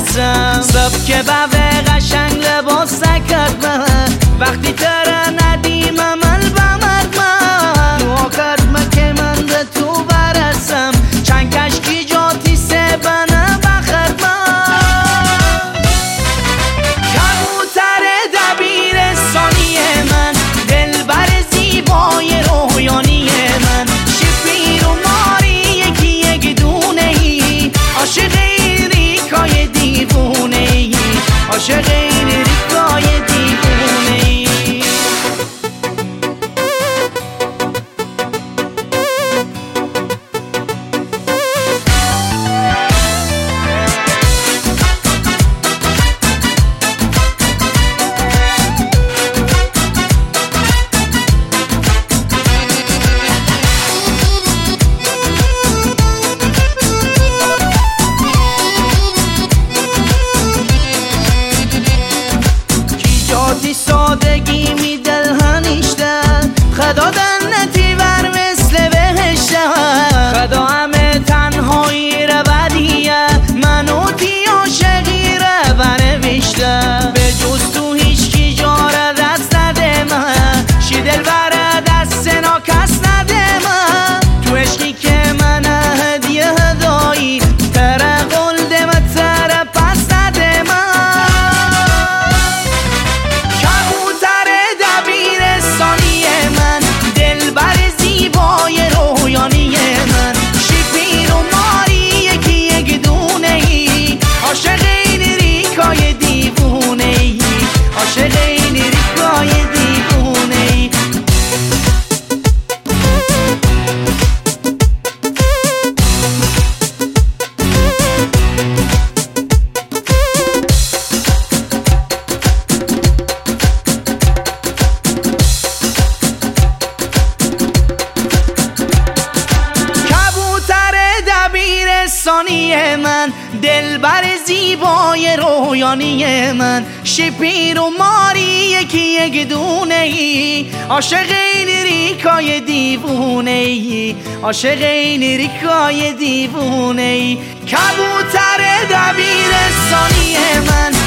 برسم صبح که به قشنگ لباس سکت من وقتی تره ندیم عمل بمد من دعا کرد من که من به تو برسم چند کشکی جاتی سه بنه بخد من کبوتر دبیرستانی من دلبر زیبای رویانی من شپیر و ماری یکی یک دونه ای عاشق این ریکای دیوونه ای عاشق این ریکای دیوونه ای سادگی می دل هنیشته خدا دنتی ور مثل بهشته خدا همه تنهایی رو بدیه منو تی عاشقی رو بنوشته به جز تو هیچکی جاره دست نده من شی دل بره دست نا کس نده من تو عشقی که من هدیه هدایی تره قلده من تره پس نده من عاشق این ریکای دیوونه ای عاشق این ریکای دیوونه ای کبوتر دبیرستانی من دلبر زیبای رویانی من شپیر و ماری یکی یک دونه ای عاشق این ریکای دیوونه ای عاشق این ریکای دیوونه ای کبوتر دبیرستانی من